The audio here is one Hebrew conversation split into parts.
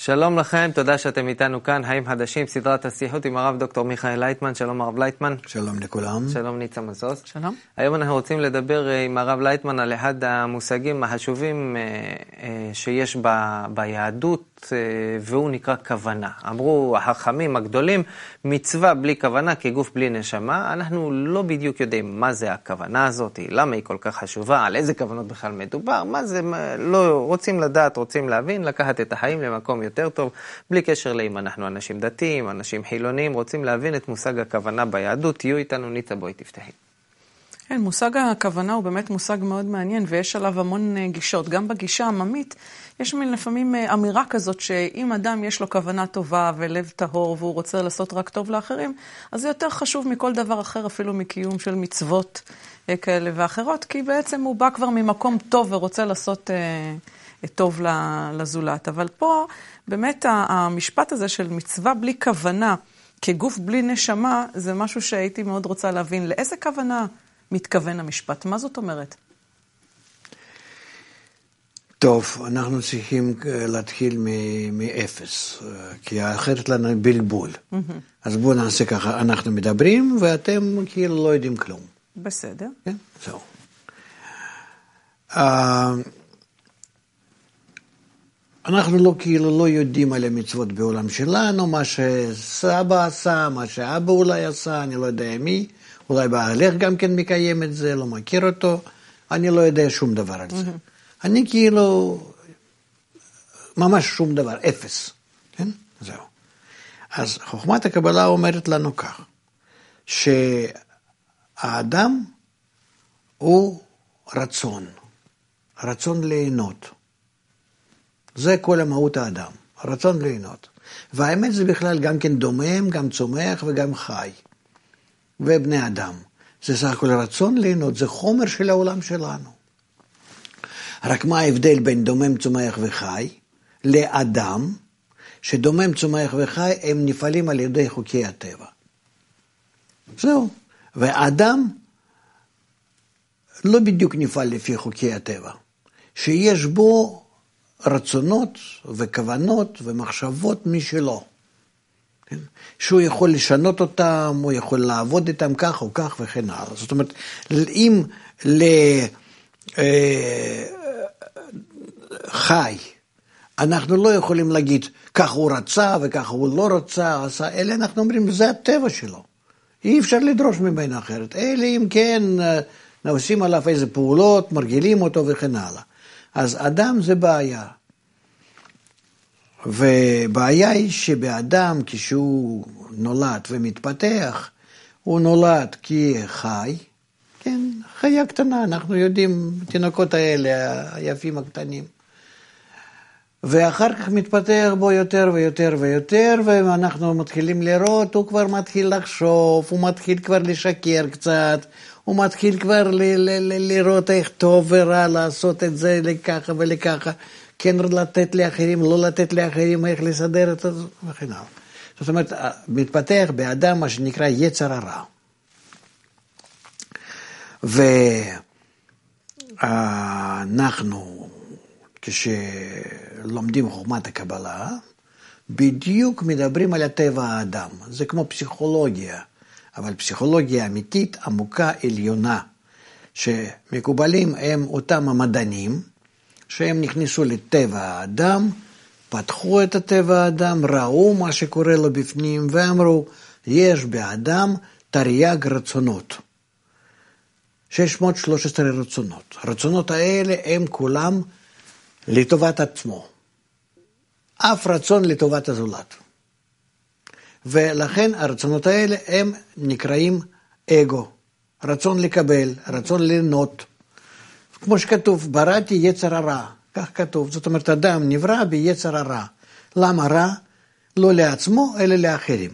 שלום לכם, תודה שאתם איתנו כאן, חיים חדשים, סדרת השיחות עם הרב דוקטור מיכאל לייטמן. שלום הרב לייטמן. שלום לכולם. שלום ניצה מזוז. שלום. היום אנחנו רוצים לדבר עם הרב לייטמן על אחד המושגים החשובים שיש ביהדות, והוא נקרא כוונה. אמרו החכמים הגדולים, מצווה בלי כוונה כגוף בלי נשמה. אנחנו לא בדיוק יודעים מה זה הכוונה הזאת, למה היא כל כך חשובה, על איזה כוונות בכלל מדובר, מה זה, לא רוצים לדעת, רוצים להבין, לקחת את החיים למקום יותר טוב, בלי קשר לאם אנחנו אנשים דתיים, אנשים חילוניים, רוצים להבין את מושג הכוונה ביהדות. תהיו איתנו, ניצה, בואי תפתחי. כן, מושג הכוונה הוא באמת מושג מאוד מעניין, ויש עליו המון גישות. גם בגישה העממית, יש לפעמים אמירה כזאת שאם אדם יש לו כוונה טובה ולב טהור, והוא רוצה לעשות רק טוב לאחרים, אז זה יותר חשוב מכל דבר אחר, אפילו מקיום של מצוות כאלה ואחרות, כי בעצם הוא בא כבר ממקום טוב ורוצה לעשות טוב לזולת. אבל פה באמת המשפט הזה של מצווה בלי כוונה, כגוף בלי נשמה, זה משהו שהייתי מאוד רוצה להבין. לאיזה כוונה מתכוון המשפט? מה זאת אומרת? טוב, אנחנו צריכים להתחיל מאפס, כי אחרת לנו בלבול. אז בואו נעשה ככה, אנחנו מדברים ואתם כאילו לא יודעים כלום. בסדר. כן? זהו. אנחנו לא יודעים על המצוות בעולם שלנו, מה שסבא עשה, מה שאבא אולי עשה, אני לא יודע מי, אולי בעלך גם כן מקיים את זה, לא מכיר אותו, אני לא יודע שום דבר על זה. אני ממש שום דבר, אפס. כן? זהו. אז חוכמת הקבלה אומרת לנו כך, שהאדם הוא רצון ליהנות. זה כל המהות האדם, רצון ליהנות. והאמת זה בכלל גם כן דומם, גם צומח וגם חי. ובני אדם. זה סך הכל רצון ליהנות, זה חומר של העולם שלנו. רק מה ההבדל בין דומם, צומח וחי לאדם, שדומם, צומח וחי הם נפעלים על ידי חוקי הטבע. זהו. ואדם לא בדיוק נפעל לפי חוקי הטבע. שיש בו רצונות וכוונות ומחשבות משלו. כן? שהוא יכול לשנות אותם, הוא יכול לעבוד איתם כך או כך וכן הלאה. זאת אומרת, אם חי, אנחנו לא יכולים להגיד כך הוא רצה וכך הוא לא רצה, אלא אנחנו אומרים, זה הטבע שלו. אי אפשר לדרוש ממנו אחרת. אלא אם כן עושים עליו איזה פעולות, מרגילים אותו וכן הלאה. אז אדם זה בעיה. ובעיה היא שבאדם כשהוא נולד ומתפתח, הוא נולד כחי, כן, חיה קטנה, אנחנו יודעים, תינוקות האלה, היפים הקטנים. ואחר כך מתפתח בו יותר ויותר ויותר, ואנחנו מתחילים לראות, הוא כבר מתחיל לחשוב, הוא מתחיל כבר לשקר קצת, הוא מתחיל כבר לראות איך טוב ורע לעשות את זה לככה ולככה, כן לתת לאחרים, לא לתת לאחרים, איך לסדר את זה וכן הלאה. זאת אומרת, מתפתח באדם מה שנקרא יצר הרע. ואנחנו, כשלומדים חוכמת הקבלה, בדיוק מדברים על הטבע האדם. זה כמו פסיכולוגיה, אבל פסיכולוגיה אמיתית, עמוקה, עליונה, שמקובלים הם אותם המדענים, שהם נכנסו לטבע האדם, פתחו את הטבע האדם, ראו מה שקורה לו בפנים, ואמרו, יש באדם תרי"ג רצונות. 613 רצונות. הרצונות האלה הם כולם לטובת עצמו. אף רצון לטובת הזולת. ולכן הרצונות האלה הם נקראים אגו. רצון לקבל, רצון ליהנות. כמו שכתוב, בראתי יצר הרע. כך כתוב. זאת אומרת, אדם נברא ביצר הרע. למה רע? לא לעצמו, אלא לאחרים.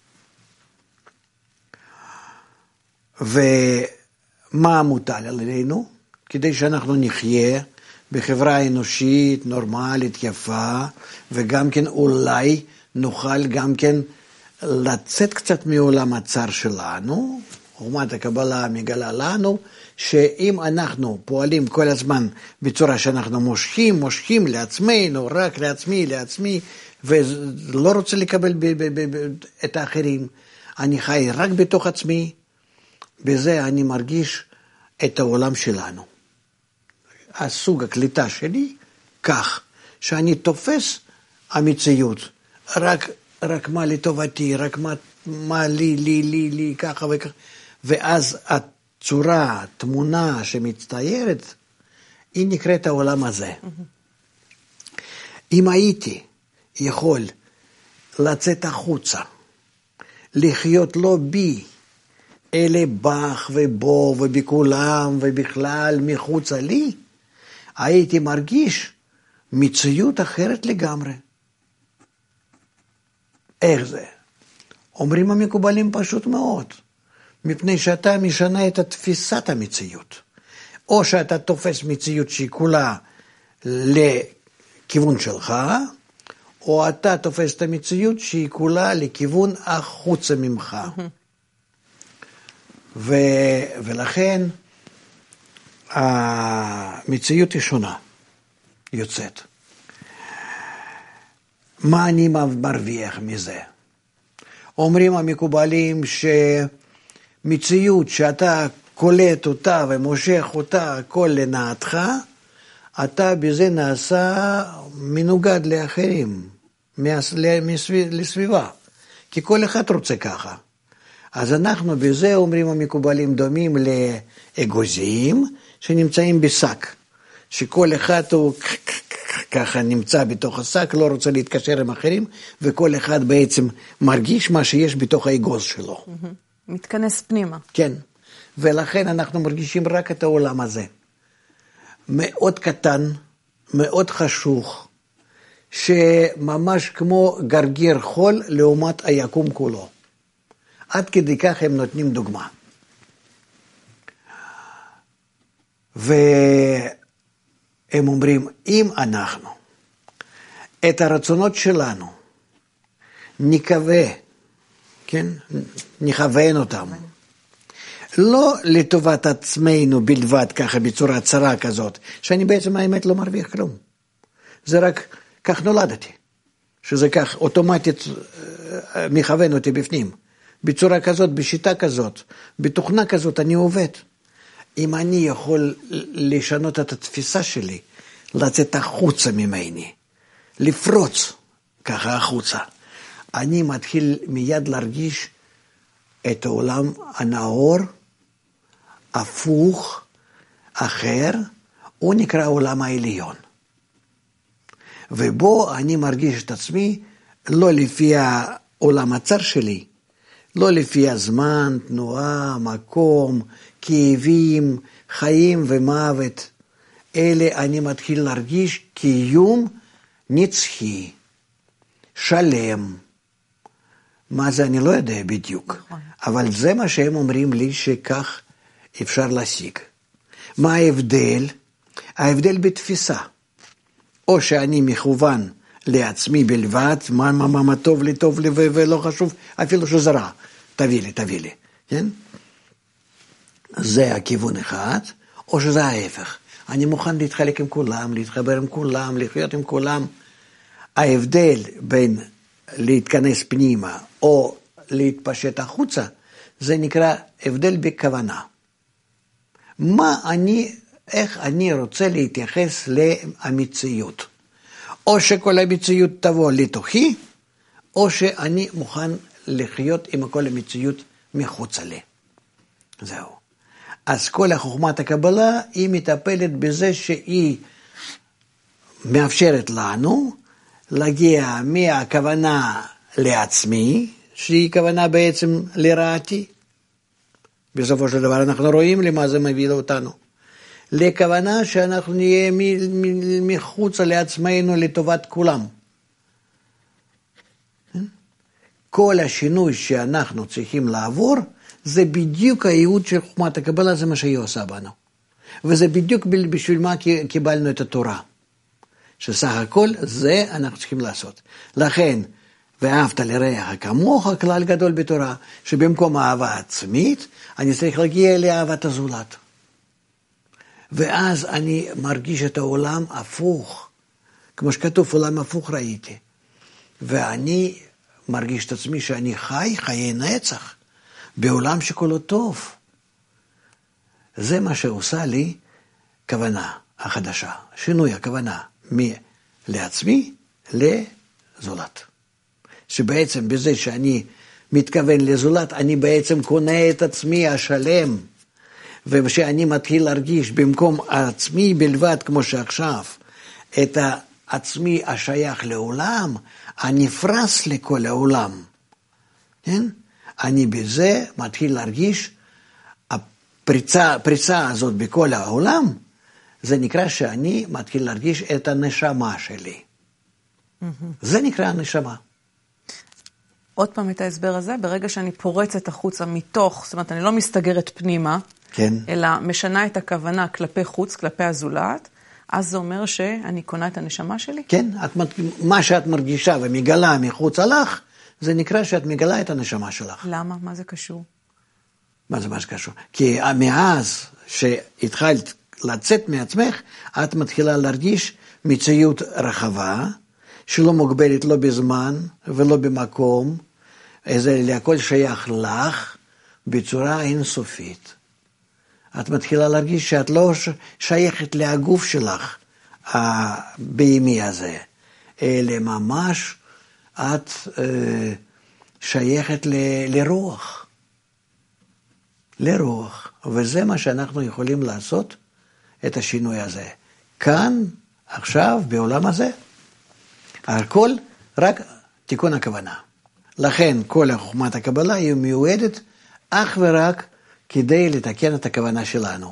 ומה מוטל עלינו? כדי שאנחנו נחיה בחברה אנושית, נורמלית, יפה, וגם כן אולי נוכל גם כן לצאת קצת מעולם הצר שלנו, חוכמת הקבלה מגלה לנו, שאם אנחנו פועלים כל הזמן בצורה שאנחנו מושכים לעצמנו, רק לעצמי, ולא רוצה לקבל את האחרים, אני חי רק בתוך עצמי, בזה אני מרגיש את העולם שלנו. הסוג הקליטה שלי, כך, שאני תופס המציאות, רק מה לטובתי, רק מה לי, ככה וככה, ואז הצורה, התמונה שמצטיירת, היא נקראת העולם הזה. אם הייתי יכול לצאת החוצה, לחיות לא בי, אלה בך ובו ובכולם ובכלל מחוצה לי, הייתי מרגיש מציאות אחרת לגמרי. איך זה? אומרים המקובלים פשוט מאוד, מפני שאתה משנה את תפיסת המציאות. או שאתה תופס מציאות שהיא כולה לכיוון שלך, או אתה תופס את המציאות שהיא כולה לכיוון החוצה ממך. ולכן המציאות היא שונה, יוצאת. מה אני מרוויח מזה? אומרים המקובלים שמציאות שאתה קולט אותה ומושך אותה הכל לנעתך, אתה בזה נעשה מנוגד לאחרים, לסביבה, כי כל אחד רוצה ככה. אז אנחנו בזה, אומרים המקובלים, דומים לאגוזים שנמצאים בשק, שכל אחד הוא ככה נמצא בתוך השק, לא רוצה להתקשר עם אחרים, וכל אחד בעצם מרגיש מה שיש בתוך האגוז שלו. מתכנס פנימה. כן, ולכן אנחנו מרגישים רק את העולם הזה. מאוד קטן, מאוד חשוך, שממש כמו גרגיר חול לעומת היקום כולו. עד כדי כך הם נותנים דוגמה. והם אומרים, אם אנחנו את הרצונות שלנו נקווה, כן, נכוון אותם, לא לטובת עצמנו בלבד, ככה בצורה צרה כזאת, שאני בעצם האמת לא מרוויח כלום. זה רק כך נולדתי, שזה כך אוטומטית מכוון אותי בפנים. בצורה כזאת, בשיטה כזאת, בתוכנה כזאת אני עובד. אם אני יכול לשנות את התפיסה שלי, לצאת החוצה ממני, לפרוץ ככה החוצה, אני מתחיל מיד להרגיש את העולם הנאור, הפוך, אחר, הוא נקרא העולם העליון. ובו אני מרגיש את עצמי לא לפי העולם הצר שלי, לא לפי הזמן, תנועה, מקום, כאבים, חיים ומוות. אלה אני מתחיל להרגיש קיום נצחי, שלם. מה זה אני לא יודע בדיוק, אבל זה מה שהם אומרים לי שכך אפשר להשיג. מה ההבדל? ההבדל בתפיסה. או שאני מכוון לעצמי בלבד, מה טוב לי ולא חשוב, אפילו שזה רע, תביא לי, כן? זה הכיוון אחד, או שזה ההפך. אני מוכן להתחלק עם כולם, להתחבר עם כולם, לחיות עם כולם. ההבדל בין להתכנס פנימה או להתפשט החוצה, זה נקרא הבדל בכוונה. איך אני רוצה להתייחס למציאות. או שכל המציאות תבוא לתוכי, או שאני מוכן לחיות עם כל המציאות מחוצה לי. זהו. אז כל החוכמת הקבלה היא מטפלת בזה שהיא מאפשרת לנו להגיע מהכוונה לעצמי, שהיא כוונה בעצם לרעתי. בסופו של דבר אנחנו רואים למה זה מביא אותנו. לכוונה שאנחנו נהיה מחוץ לעצמנו לטובת כולם. כל השינוי שאנחנו צריכים לעבור, זה בדיוק הייעוד של חוכמת הקבלה, זה מה שהיא עושה בנו. וזה בדיוק בשביל מה קיבלנו את התורה. שסך הכל זה אנחנו צריכים לעשות. לכן, ואהבת לרעך כמוך, כלל גדול בתורה, שבמקום אהבה עצמית, אני צריך להגיע לאהבת הזולת. ואז אני מרגיש את העולם הפוך, כמו שכתוב, עולם הפוך ראיתי. ואני מרגיש את עצמי שאני חי חיי נצח, בעולם שכולו טוב. זה מה שעושה לי כוונה החדשה, שינוי הכוונה לעצמי לזולת. שבעצם בזה שאני מתכוון לזולת, אני בעצם קונה את עצמי השלם, ושאני מתחיל להרגיש במקום עצמי בלבד, כמו שעכשיו, את העצמי השייך לעולם, הנפרס לכל העולם. כן? אני בזה מתחיל להרגיש, הפריצה הזאת בכל העולם, זה נקרא שאני מתחיל להרגיש את הנשמה שלי. זה נקרא הנשמה. עוד פעם את ההסבר הזה, ברגע שאני פורצת החוצה מתוך, זאת אומרת, אני לא מסתגרת פנימה, כן. אלא משנה את הכוונה כלפי חוץ, כלפי הזולת, אז זה אומר שאני קונה את הנשמה שלי? כן, מה שאת מרגישה ומגלה מחוץ לך, זה נקרא שאת מגלה את הנשמה שלך. למה? מה זה קשור? מה זה מה שקשור? כי מאז שהתחלת לצאת מעצמך, את מתחילה להרגיש מציאות רחבה, שלא מוגבלת לא בזמן ולא במקום, זה הכל שייך לך בצורה אינסופית. את מתחילה להרגיש שאת לא שייכת לגוף שלך בימי הזה, אלא ממש את שייכת לרוח. לרוח. וזה מה שאנחנו יכולים לעשות, את השינוי הזה. כאן, עכשיו, בעולם הזה, הכל רק תיקון הכוונה. לכן כל חוכמת הקבלה היא מיועדת אך ורק כדי לתקן את הכוונה שלנו.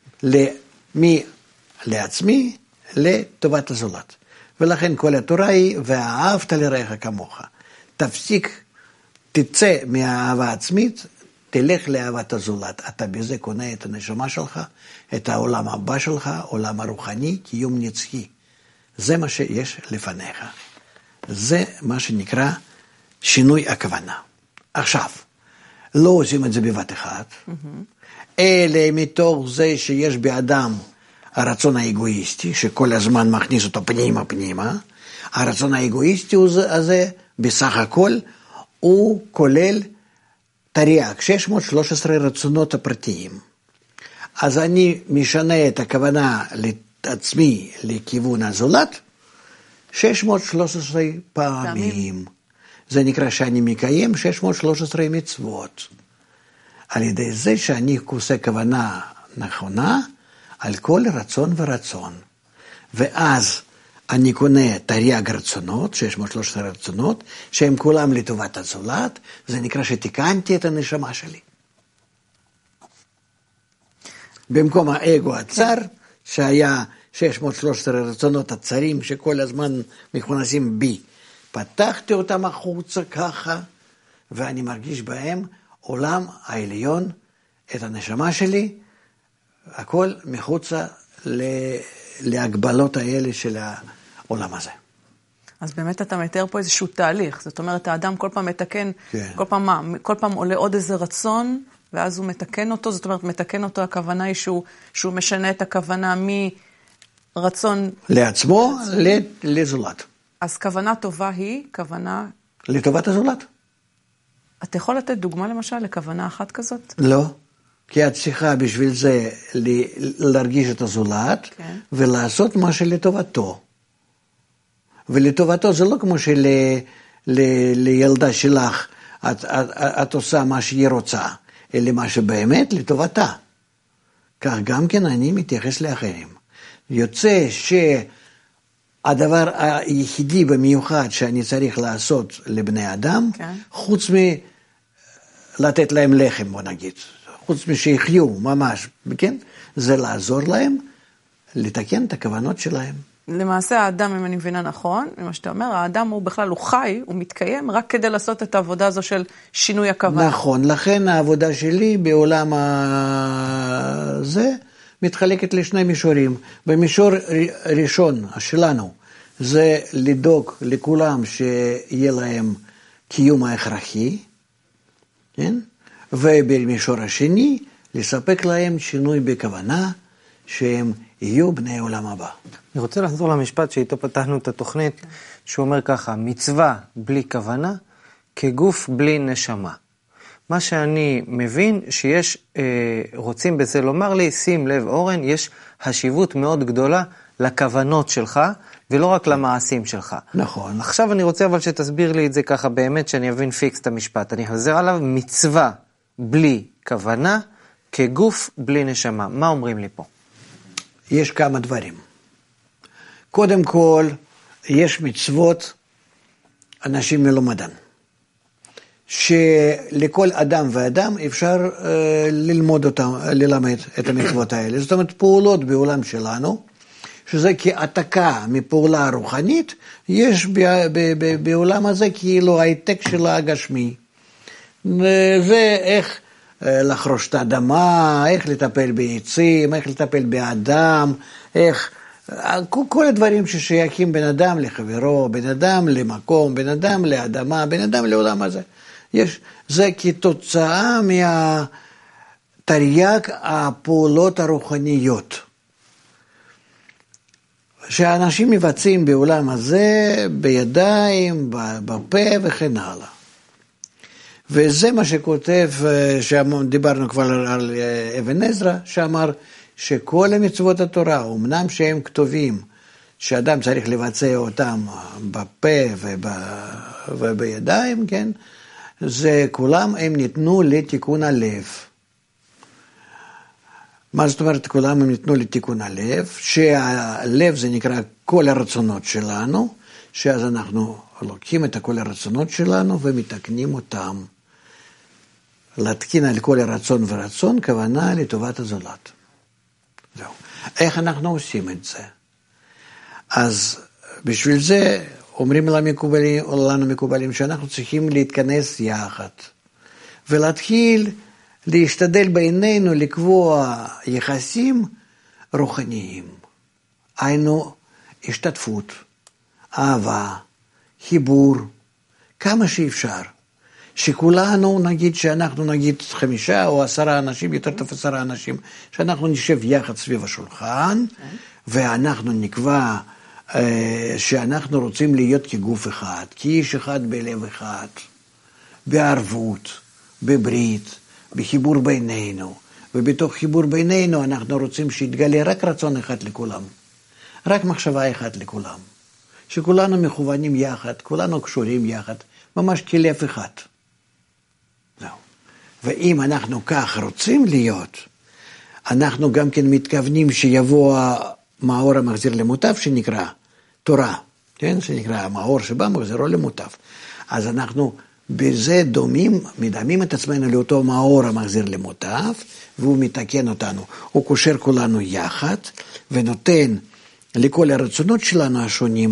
לעצמי, לטובת הזולת. ולכן כל התורה היא, ואהבת לרעך כמוך. תפסיק, תצא מהאהבה עצמית, תלך לאהבת הזולת. אתה בזה קונה את הנשמה שלך, את העולם הבא שלך, עולם הרוחני, קיום נצחי. זה מה שיש לפניך. זה מה שנקרא שינוי הכוונה. עכשיו, לא עושים את זה בבת אחת, אלא מתוך זה שיש באדם הרצון האגואיסטי, שכל הזמן מכניס אותו פנימה, הרצון האגואיסטי הזה, בסך הכל, הוא כולל תרי"ג, 613 רצונות הפרטיים. אז אני משנה את הכוונה לעצמי לכיוון הזולת, 613 פעמים. זה נקרא שאני מקיים 613 מצוות. על ידי זה שאני עושה כוונה נכונה על כל רצון ורצון. ואז אני קונה תרי"ג רצונות, 613 רצונות, שהם כולם לטובת הזולת, זה נקרא שתיקנתי את הנשמה שלי. במקום האגו הצר, שהיה 613 רצונות הצרים שכל הזמן מכונסים בי, פתחתי אותם החוצה ככה, ואני מרגיש בהם עולם העליון, את הנשמה שלי, הכל מחוצה להגבלות האלה של העולם הזה. אז באמת אתה מתאר פה איזשהו תהליך, זאת אומרת, האדם כל פעם מתקן, כן. כל פעם עולה עוד איזה רצון, ואז הוא מתקן אותו, זאת אומרת, מתקן אותו, הכוונה היא שהוא משנה את הכוונה מרצון... לעצמו, לזולת. אז כוונה טובה היא כוונה... לטובת הזולת. אתה יכול לתת דוגמה למשל לכוונה אחת כזאת? לא. כי את צריכה בשביל זה להרגיש את הזולת, כן. ולעשות מה שלטובתו. ולטובתו זה לא כמו שלילדה שלך את עושה מה שהיא רוצה, אלא מה שבאמת לטובתה. כך גם כן אני מתייחס לאחרים. יוצא שהדבר היחידי במיוחד שאני צריך לעשות לבני אדם, כן. חוץ מלתת להם לחם, בוא נגיד, חוץ משיחיו ממש, כן? זה לעזור להם לתקן את הכוונות שלהם. למעשה האדם, אם אני מבינה נכון, מה שאתה אומר, האדם הוא בכלל, הוא חי, הוא מתקיים, רק כדי לעשות את העבודה הזו של שינוי הכוונה. נכון, לכן העבודה שלי בעולם הזה מתחלקת לשני מישורים. במישור ראשון שלנו, זה לדאוג לכולם שיהיה להם קיום ההכרחי, כן? ובמישור השני, לספק להם שינוי בכוונה, שהם יהיו בני עולם הבא. אני רוצה לחזור למשפט שאיתו פתחנו את התוכנית, שהוא אומר ככה, מצווה בלי כוונה, כגוף בלי נשמה. מה שאני מבין שיש, רוצים בזה לומר לי, שים לב אורן, יש חשיבות מאוד גדולה לכוונות שלך, ולא רק למעשים שלך. נכון. עכשיו אני רוצה אבל שתסביר לי את זה ככה באמת, שאני אבין פיקס את המשפט. אני חוזר עליו, מצווה בלי כוונה, כגוף בלי נשמה. מה אומרים לי פה? יש כמה דברים. קודם כל, יש מצוות אנשים מלומדן. שלכל אדם ואדם אפשר ללמוד אותם, ללמד את המצוות האלה. זאת אומרת, פעולות בעולם שלנו, שזה כעתקה מפעולה רוחנית, יש בעולם הזה כאילו העתק של הגשמי. זה איך לחרוש את האדמה, איך לטפל בעצים, איך לטפל באדם, איך... כל הדברים ששייכים בין אדם לחברו, בין אדם למקום, בין אדם לאדמה, בין אדם לעולם הזה. זה כתוצאה מהתרי"ג הפעולות הרוחניות. שאנשים מבצעים בעולם הזה, בידיים, בפה וכן הלאה. וזה מה שכותב, דיברנו כבר על אבן עזרא, שאמר שכל המצוות התורה, אמנם שהם כתובים, שאדם צריך לבצע אותם בפה ובידיים, כן? זה כולם הם ניתנו לתיקון הלב. מה זאת אומרת כולם הם ניתנו לתיקון הלב? שהלב זה נקרא כל הרצונות שלנו, שאז אנחנו לוקחים את כל הרצונות שלנו ומתקנים אותם. להתקין על כל הרצון ורצון, כוונה לטובת הזולת. זהו. איך אנחנו עושים את זה? אז בשביל זה אומרים לנו מקובלים שאנחנו צריכים להתכנס יחד, ולהתחיל להשתדל בינינו לקבוע יחסים רוחניים. היינו השתתפות, אהבה, חיבור, כמה שאפשר. שכולנו נגיד שאנחנו נגיד 5 או 10 אנשים, יותר טוב 10 אנשים, שאנחנו נשב יחד סביב השולחן, ואנחנו נקבע שאנחנו רוצים להיות כגוף אחד, כאיש אחד בלב אחד, בערבות, בברית, בחיבור בינינו, ובתוך חיבור בינינו אנחנו רוצים שיתגלה רק רצון אחד לכולם, רק מחשבה אחת לכולם, שכולנו מכוונים יחד, כולנו קשורים יחד, ממש כלב אחד. זהו. ואם אנחנו כך רוצים להיות, אנחנו גם כן מתכוונים שיבוא המאור המחזיר למוטב שנקרא תורה, כן? שנקרא המאור שבא מחזירו למוטב. אז אנחנו בזה מדמים את עצמנו לאותו מאור המחזיר למוטב, והוא מתקן אותנו. הוא קושר כולנו יחד, ונותן לכל הרצונות שלנו השונים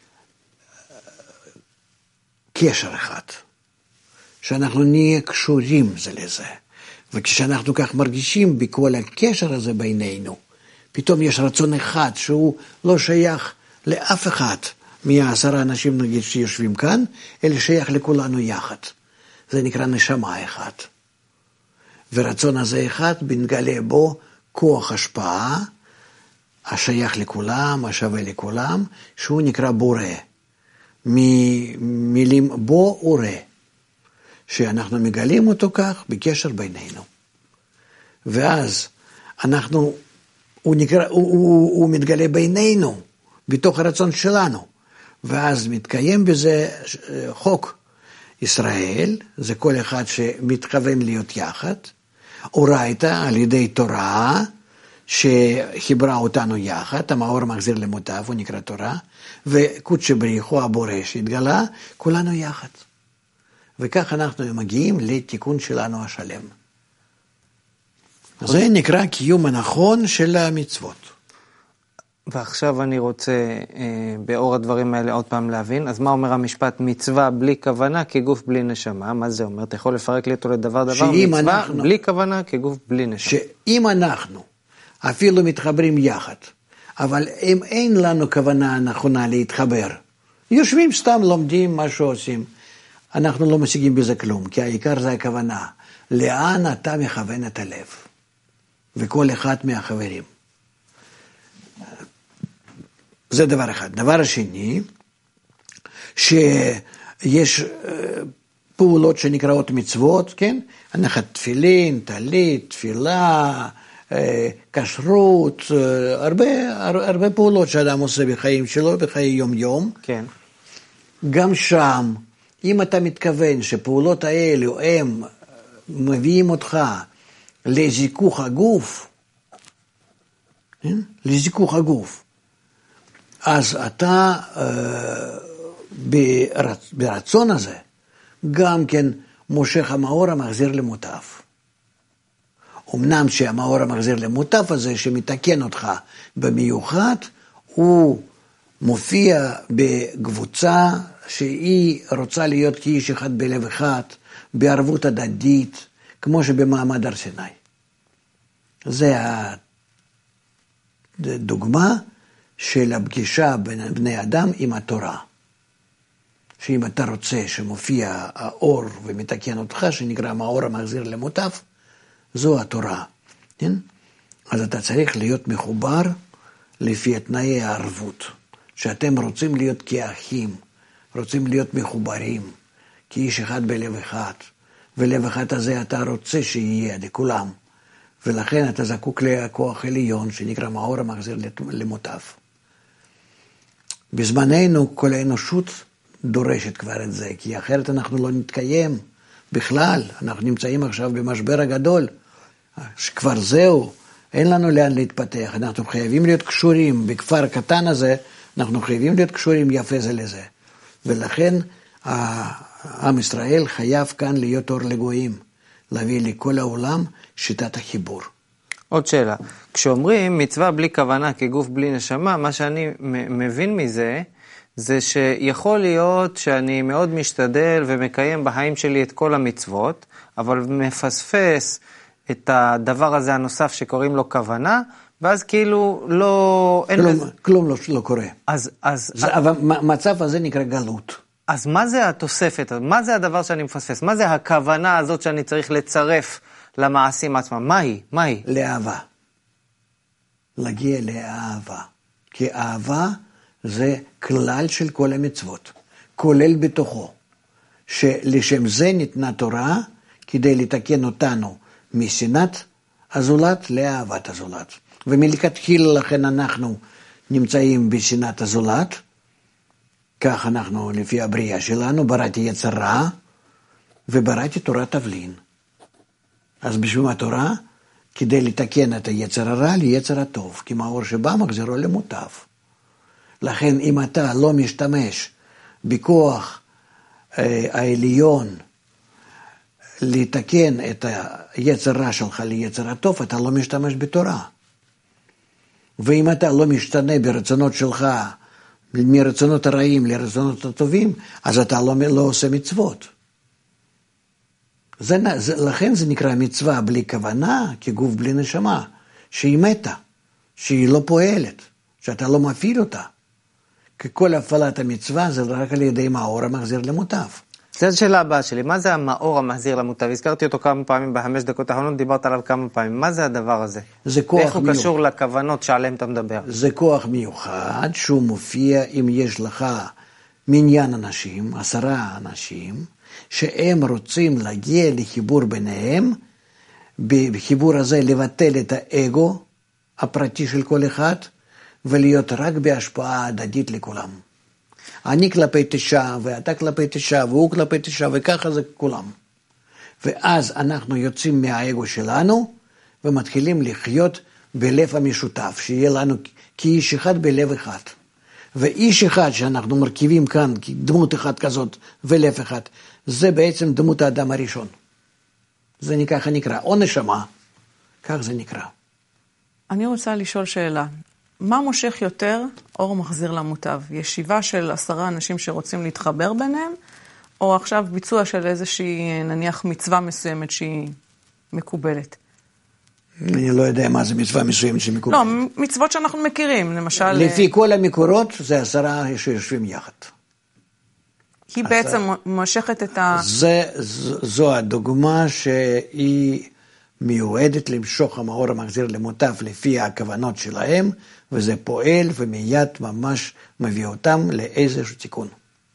קשר אחד. שאנחנו נהיה קשורים זה לזה. וכשאנחנו כך מרגישים בכל הקשר הזה בינינו, פתאום יש רצון אחד שהוא לא שייך לאף אחד מ10 אנשים נגיד שיושבים כאן, אלא שייך לכולנו יחד. זה נקרא נשמה אחד. ורצון הזה אחד, בנגלה בו כוח השפעה, השייך לכולם, השווה לכולם, שהוא נקרא בורא. מילים בו ורא. שאנחנו מגלים אותו כך בקשר בינינו. ואז הוא מתגלה בינינו, בתוך הרצון שלנו. ואז מתקיים בזה חוק ישראל, זה כל אחד שמתכוון להיות יחד, אורייתא על ידי תורה, שחיברה אותנו יחד, המאור מחזיר למוטב, הוא נקרא תורה, וקודשא בריחו הבורא שהתגלה, כולנו יחד. וכך אנחנו מגיעים לתיקון שלנו השלם. זה נקרא קיום הנכון של המצוות. ועכשיו אני רוצה באור הדברים האלה עוד פעם להבין, אז מה אומר המשפט מצווה בלי כוונה כגוף בלי נשמה? מה זה אומר? אתה יכול לפרק לי אותו לדבר מצווה בלי כוונה כגוף בלי נשמה. שאם אנחנו אפילו מתחברים יחד, אבל אם אין לנו כוונה נכונה להתחבר, יושבים סתם לומדים מה שעושים, אנחנו לא משיגים בזה כלום, כי העיקר זה הכוונה. לאן אתה מכוון את הלב? וכל אחד מהחברים. זה דבר אחד. דבר השני, שיש פעולות שנקראות מצוות, כן? הנחת תפילין, טלית, תפילה, כשרות, הרבה פעולות שאדם עושה בחיים שלו, בחיי יום-יום. כן. גם שם, אם אתה מתכוון שפעולות האלו הם מביאים אותך לזיכוך הגוף, לזיכוך הגוף, אז אתה ברצון הזה גם כן מושך המאור המחזיר למוטב. אמנם שהמאור המחזיר למוטב הזה שמתקן אותך במיוחד, הוא מופיע בקבוצה שהיא רוצה להיות כאיש אחד בלב אחד, בערבות הדדית, כמו שבמעמד הר סיני. זה הדוגמה של הפגישה בין בני אדם עם התורה. שאם אתה רוצה שמופיע האור ומתקן אותך, שנקרא מאור המחזיר למוטב, זו התורה. כן? אז אתה צריך להיות מחובר לפי תנאי הערבות. שאתם רוצים להיות כאחים, רוצים להיות מחוברים, כאיש אחד בלב אחד. ולב אחד הזה אתה רוצה שיהיה לכולם. ולכן אתה זקוק לכוח עליון שנקרא מאור המחזיר למוטב. בזמננו כל האנושות דורשת כבר את זה, כי אחרת אנחנו לא נתקיים בכלל. אנחנו נמצאים עכשיו במשבר הגדול, שכבר זהו, אין לנו לאן להתפתח. אנחנו חייבים להיות קשורים בכפר הקטן הזה, אנחנו חייבים להיות קשורים יפה זה לזה. ולכן עם ישראל חייב כאן להיות אור לגויים, להביא לכל העולם שיטת החיבור. עוד שאלה, כשאומרים מצווה בלי כוונה כגוף בלי נשמה, מה שאני מבין מזה, זה שיכול להיות שאני מאוד משתדל ומקיים בחיים שלי את כל המצוות, אבל מפספס את הדבר הזה הנוסף שקוראים לו כוונה, ואז כאילו לא... כלום לא קורה. אבל המצב הזה נקרא גלות. אז מה זה התוספת? מה זה הדבר שאני מפספס? מה זה הכוונה הזאת שאני צריך לצרף למעשים עצמם? מה היא? לאהבה. להגיע לאהבה. כי אהבה זה כלל של כל המצוות, כולל בתוכו, שלשם זה ניתנה תורה, כדי לתקן אותנו משנאת הזולת לאהבת הזולת. ומלכתחילה לכן אנחנו נמצאים בשנאת הזולת, כך אנחנו לפי הבריאה שלנו, בראתי יצר רע, ובראתי תורת תבלין. אז בשביל התורה, כדי לתקן את היצר הרע ליצר הטוב, כי מאור שבא מחזירו למוטב. לכן אם אתה לא משתמש בכוח העליון לתקן את היצר רע שלך ליצר הטוב, אתה לא משתמש בתורה. ואם אתה לא משתנה ברצונות שלך, מרצונות הרעים לרצונות הטובים, אז אתה לא עושה מצוות. לכן זה נקרא מצווה בלי כוונה, כגוף בלי נשמה, שהיא מתה, שהיא לא פועלת, שאתה לא מפעיל אותה. כי כל הפעלת המצווה זה רק על ידי מאור המחזיר למוטב. זו השאלה הבאה שלי, מה זה המאור המחזיר למוטב? הזכרתי אותו כמה פעמים ב5 דקות האחרונות, דיברת עליו כמה פעמים. מה זה הדבר הזה? זה כוח איך הוא קשור לכוונות שעליהם אתה מדבר? זה כוח מיוחד שהוא מופיע אם יש לך מניין אנשים, 10 אנשים, שהם רוצים להגיע לחיבור ביניהם, בחיבור הזה לבטל את האגו הפרטי של כל אחד, ולהיות רק בהשפעה הדדית לכולם. אני כלפי 9, ואתה כלפי 9, והוא כלפי 9, וככה זה כולם. ואז אנחנו יוצאים מהאגו שלנו, ומתחילים לחיות בלב המשותף, שיהיה לנו כאיש אחד בלב אחד. ואיש אחד שאנחנו מרכיבים כאן, דמות אחת כזאת, ולב אחד, זה בעצם דמות האדם הראשון. זה ככה נקרא, או נשמה, כך זה נקרא. אני רוצה לשאול שאלה. מה מושך יותר אור מחזיר למוטב? ישיבה של 10 אנשים שרוצים להתחבר ביניהם, או עכשיו ביצוע של איזושהי, נניח, מצווה מסוימת שהיא מקובלת? אני לא יודע מה זה מצווה מסוימת שהיא מקובלת. לא, מצוות שאנחנו מכירים, למשל... לפי כל המקורות זה 10 שיושבים יחד. היא בעצם מושכת את ה... זו הדוגמה שהיא מיועדת למשוך המאור המחזיר למוטב לפי הכוונות שלהם, וזה פועל ומיד ממש מביא אותם לאיזשהו תיקון.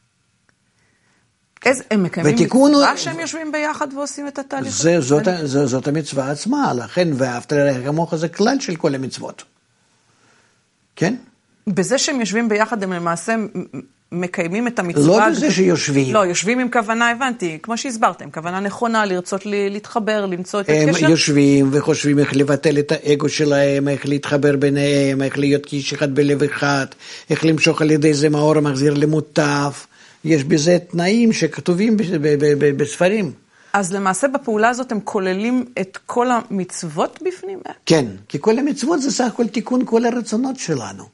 הם מקיימים מצווה שהם יושבים ביחד ועושים את התהליך? זאת המצווה עצמה, לכן ואהבת לרעך כמוך זה כלל של כל המצוות. כן? בזה שהם יושבים ביחד הם למעשה מקיימים את המצווה. לא בזה שיושבים. לא, יושבים עם כוונה, הבנתי, כמו שהסברתם, כוונה נכונה, לרצות להתחבר, למצוא את הקשר. הם יושבים וחושבים איך לבטל את האגו שלהם, איך להתחבר ביניהם, איך להיות כאיש אחד בלב אחד, איך למשוך על ידי זה מאור המחזיר למוטף. יש בזה תנאים שכתובים בספרים. אז למעשה בפעולה הזאת הם כוללים את כל המצוות בפנים? כן, כי כל המצוות זה סך הכל תיקון כל הרצונות שלנו.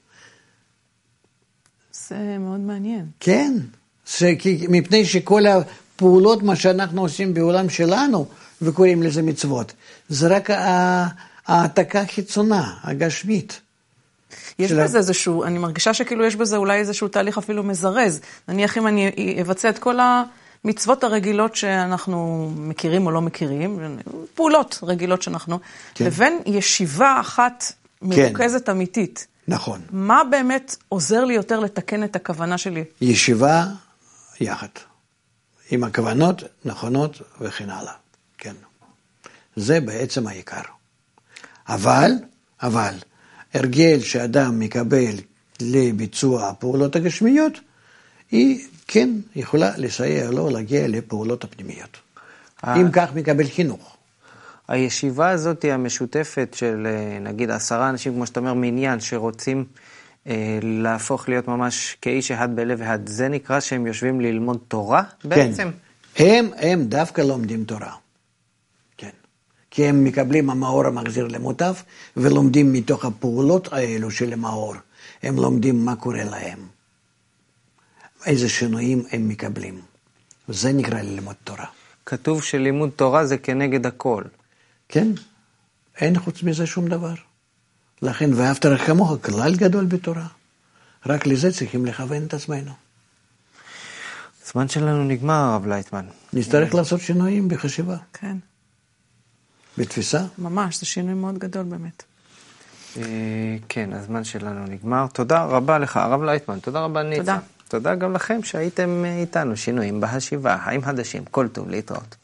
זה מאוד מעניין. כן, מפני שכל הפעולות, מה שאנחנו עושים בעולם שלנו, וקוראים לזה מצוות, זה רק העתקה חיצונה, הגשמית. יש בזה איזשהו, אני מרגישה שכאילו יש בזה אולי איזשהו תהליך אפילו מזרז. נניח אם אני אבצע את כל המצוות הרגילות שאנחנו מכירים או לא מכירים, פעולות רגילות שאנחנו, כן. לבין ישיבה אחת מרוכזת כן. אמיתית. נכון. מה באמת עוזר לי יותר לתקן את הכוונה שלי? ישיבה יחד. עם הכוונות נכונות וכן הלאה. כן. זה בעצם העיקר. אבל, הרגל שאדם מקבל לביצוע הפעולות הגשמיות, היא כן יכולה לסייע לו להגיע לפעולות הפנימיות. אם כך מקבל חינוך. הישיבה הזאת היא המשותפת של נגיד 10 אנשים, כמו שאתה אומר, מעניין שרוצים להפוך להיות ממש כאיש אחד בלב אחד. זה נקרא שהם יושבים ללמוד תורה בעצם? כן, הם דווקא לומדים תורה. כן. כי הם מקבלים המאור המחזיר למוטף, ולומדים מתוך הפעולות האלו של המאור. הם לומדים מה קורה להם. איזה שינויים הם מקבלים. זה נקרא ללמוד תורה. כתוב שלימוד תורה זה כנגד הכל. כן, אין חוץ מזה שום דבר. לכן ואהבת לרעך כמוך כלל גדול בתורה. רק לזה צריכים לכוון את עצמנו. הזמן שלנו נגמר, הרב לייטמן. נצטרך לעשות שינויים בחשיבה. כן. בתפיסה? ממש, זה שינוי מאוד גדול באמת. כן, הזמן שלנו נגמר. תודה רבה לך, הרב לייטמן. תודה רבה ניצה. תודה גם לכם שהייתם איתנו. שינויים בהשיבה, חיים חדשים, כל טוב, להתראות.